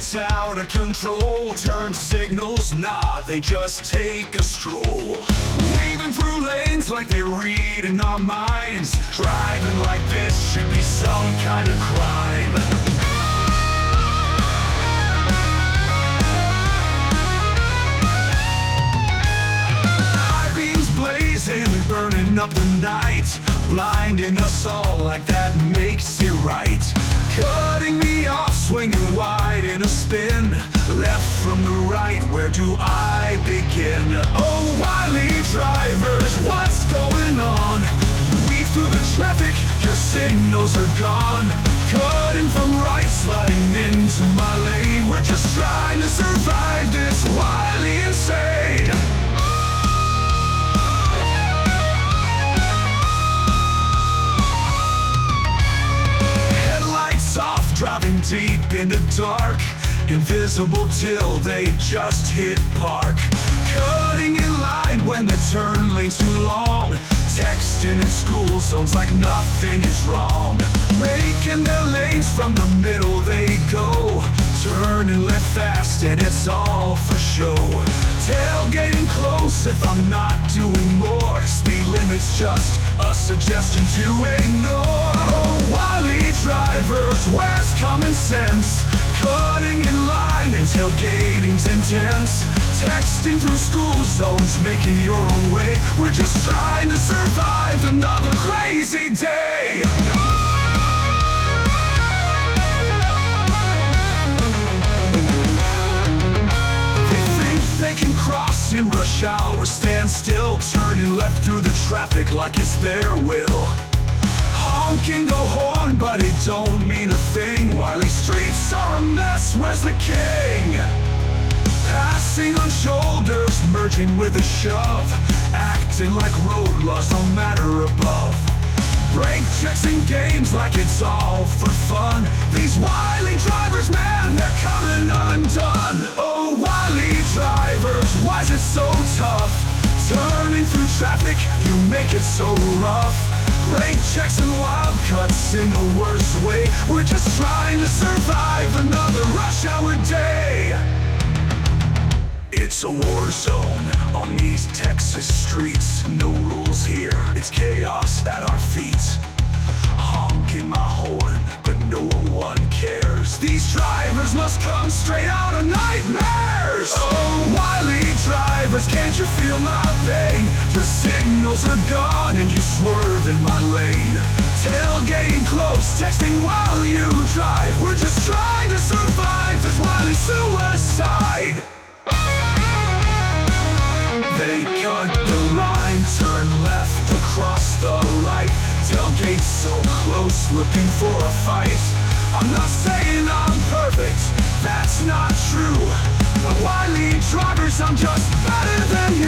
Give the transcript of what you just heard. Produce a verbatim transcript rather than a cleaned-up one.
It's out of control, turn signals, nah, they just take a stroll. Weaving through lanes like they're reading our minds. Driving like this should be some kind of crime. High beams blazing, burning up the night, blinding us all like that makes it right. Cutting me off, swinging wide in a spin, left from the right, where do I begin? Oh, wily drivers, what's going on? Weave through the traffic, your signals are gone. Cutting from right, sliding into my lane. We're just trying to survive this wily insane. Driving deep in the dark, invisible till they just hit park. Cutting in line when the turn lane's too long. Texting in school zones like nothing is wrong. Making their lanes from the middle they go. Turning left fast and it's all for show. Tailgating close if I'm not doing more. Speed limit's just a suggestion to ignore. Oh, wily drivers, where's common sense? Cutting in line and tailgating's intense. Texting through school zones, making your own way. We're just trying to survive another crazy day. They can cross in rush hour, stand still, turning left through the traffic like it's their will. Honking the horn, but it don't mean a thing. Wily streets are a mess, where's the king? Passing on shoulders, merging with a shove. Acting like road laws don't matter above. Brake checks in games like it's all for fun. These wily drivers, man, they're coming undone. Oh, wily drivers, why is it so tough? Turning through traffic, you make it so rough. Brake checks and wild cuts in the worst way. We're just trying to survive another rush hour day. It's a war zone on these Texas streets. No rules here, it's chaos at our feet. Honking my horn, but no one cares. These drivers must come straight out of nightmares. Oh, wily drivers, can't you feel my pain? The signals are gone and you swerve in my lane. Tailgating close, texting while you drive. We're just trying to survive this wily suicide. They cut the line, turn left across the light. Tailgate so close, looking for a fight. I'm not saying I'm perfect, that's not true. But wily drivers, I'm just better than